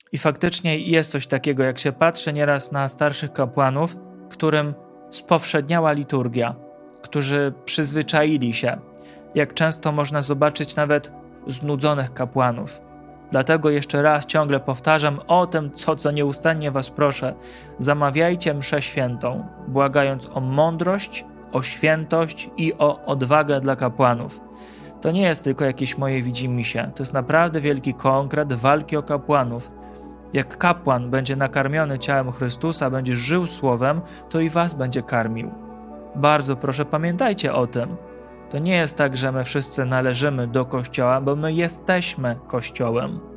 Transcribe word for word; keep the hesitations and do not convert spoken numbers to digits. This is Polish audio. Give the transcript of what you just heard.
I faktycznie jest coś takiego, jak się patrzy nieraz na starszych kapłanów, którym spowszedniała liturgia, którzy przyzwyczaili się, jak często można zobaczyć nawet znudzonych kapłanów. Dlatego jeszcze raz ciągle powtarzam o tym, co, co nieustannie was proszę. Zamawiajcie mszę świętą, błagając o mądrość, o świętość i o odwagę dla kapłanów. To nie jest tylko jakieś moje widzimisię, to jest naprawdę wielki konkret walki o kapłanów. Jak kapłan będzie nakarmiony ciałem Chrystusa, będzie żył słowem, to i was będzie karmił. Bardzo proszę, pamiętajcie o tym. To nie jest tak, że my wszyscy należymy do Kościoła, bo my jesteśmy Kościołem.